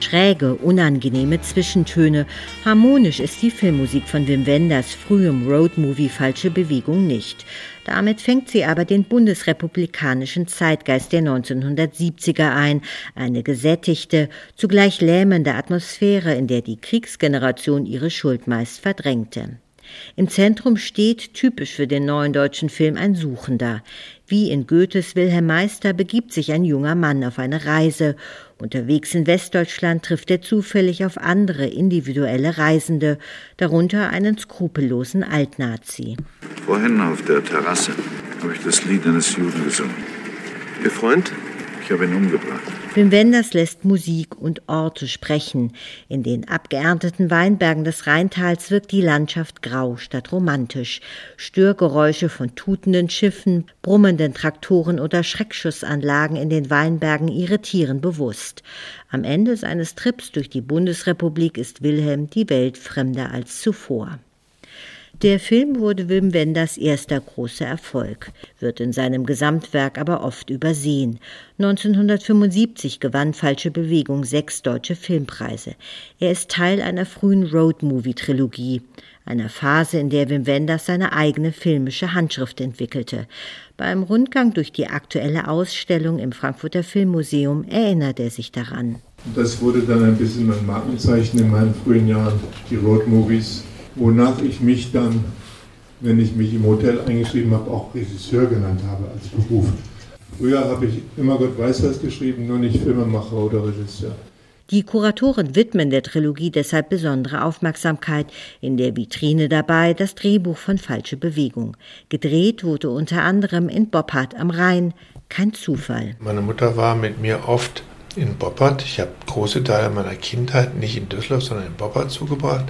schräge, unangenehme Zwischentöne. Harmonisch ist die Filmmusik von Wim Wenders frühem Roadmovie Falsche Bewegung nicht. Damit fängt sie aber den bundesrepublikanischen Zeitgeist der 1970er ein, eine gesättigte, zugleich lähmende Atmosphäre, in der die Kriegsgeneration ihre Schuld meist verdrängte. Im Zentrum steht, typisch für den neuen deutschen Film, ein Suchender. Wie in Goethes Wilhelm Meister begibt sich ein junger Mann auf eine Reise. Unterwegs in Westdeutschland trifft er zufällig auf andere individuelle Reisende, darunter einen skrupellosen Altnazi. Vorhin auf der Terrasse habe ich das Lied eines Juden gesungen. Ihr Freund? Ich habe ihn umgebracht. Wim Wenders lässt Musik und Orte sprechen. In den abgeernteten Weinbergen des Rheintals wirkt die Landschaft grau statt romantisch. Störgeräusche von tutenden Schiffen, brummenden Traktoren oder Schreckschussanlagen in den Weinbergen irritieren bewusst. Am Ende seines Trips durch die Bundesrepublik ist Wilhelm die Welt fremder als zuvor. Der Film wurde Wim Wenders erster großer Erfolg, wird in seinem Gesamtwerk aber oft übersehen. 1975 gewann Falsche Bewegung 6 deutsche Filmpreise. Er ist Teil einer frühen Roadmovie-Trilogie, einer Phase, in der Wim Wenders seine eigene filmische Handschrift entwickelte. Beim Rundgang durch die aktuelle Ausstellung im Frankfurter Filmmuseum erinnert er sich daran. Das wurde dann ein bisschen mein Markenzeichen in meinen frühen Jahren, die Roadmovies. Wonach ich mich dann, wenn ich mich im Hotel eingeschrieben habe, auch Regisseur genannt habe als Beruf. Früher habe ich immer Gott weiß was geschrieben, nur nicht Filmemacher oder Regisseur. Die Kuratoren widmen der Trilogie deshalb besondere Aufmerksamkeit. In der Vitrine dabei das Drehbuch von Falsche Bewegung. Gedreht wurde unter anderem in Boppard am Rhein. Kein Zufall. Meine Mutter war mit mir oft in Boppard. Ich habe große Teile meiner Kindheit nicht in Düsseldorf, sondern in Boppard zugebracht,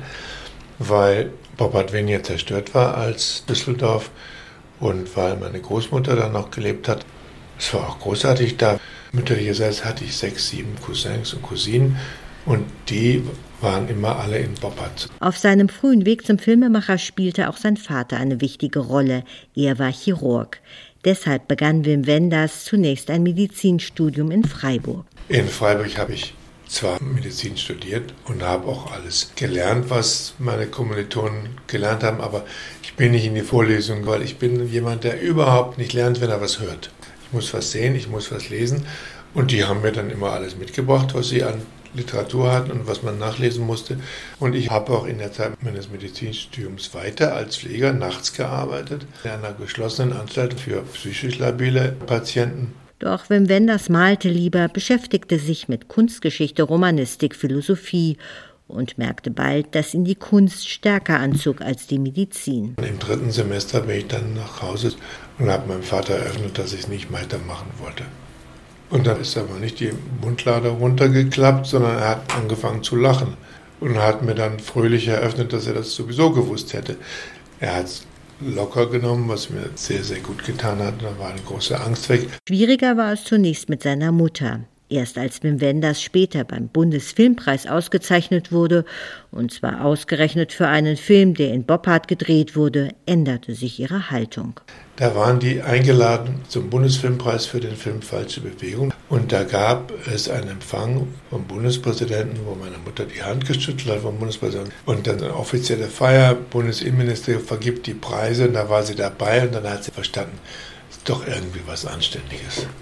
weil Boppard weniger zerstört war als Düsseldorf und weil meine Großmutter da noch gelebt hat. Es war auch großartig da. Mütterlicherseits hatte ich 6, 7 Cousins und Cousinen und die waren immer alle in Boppard. Auf seinem frühen Weg zum Filmemacher spielte auch sein Vater eine wichtige Rolle. Er war Chirurg. Deshalb begann Wim Wenders zunächst ein Medizinstudium in Freiburg. In Freiburg habe ich zwar Medizin studiert und habe auch alles gelernt, was meine Kommilitonen gelernt haben, aber ich bin nicht in die Vorlesung, weil ich bin jemand, der überhaupt nicht lernt, wenn er was hört. Ich muss was sehen, ich muss was lesen und die haben mir dann immer alles mitgebracht, was sie an Literatur hatten und was man nachlesen musste. Und ich habe auch in der Zeit meines Medizinstudiums weiter als Pfleger nachts gearbeitet, in einer geschlossenen Anstalt für psychisch labile Patienten. Doch Wim Wenders malte lieber, beschäftigte sich mit Kunstgeschichte, Romanistik, Philosophie und merkte bald, dass ihn die Kunst stärker anzog als die Medizin. Im 3. Semester bin ich dann nach Hause und habe meinem Vater eröffnet, dass ich es nicht weitermachen wollte. Und dann ist aber nicht die Mundlade runtergeklappt, sondern er hat angefangen zu lachen und hat mir dann fröhlich eröffnet, dass er das sowieso gewusst hätte. Er hat es locker genommen, was mir sehr, sehr gut getan hat. Da war eine große Angst weg. Schwieriger war es zunächst mit seiner Mutter. Erst als Wim Wenders später beim Bundesfilmpreis ausgezeichnet wurde, und zwar ausgerechnet für einen Film, der in Boppard gedreht wurde, änderte sich ihre Haltung. Da waren die eingeladen zum Bundesfilmpreis für den Film Falsche Bewegung. Und da gab es einen Empfang vom Bundespräsidenten, wo meine Mutter die Hand geschüttelt hat vom Bundespräsidenten. Und dann eine offizielle Feier, Bundesinnenminister vergibt die Preise und da war sie dabei und dann hat sie verstanden, ist doch irgendwie was Anständiges.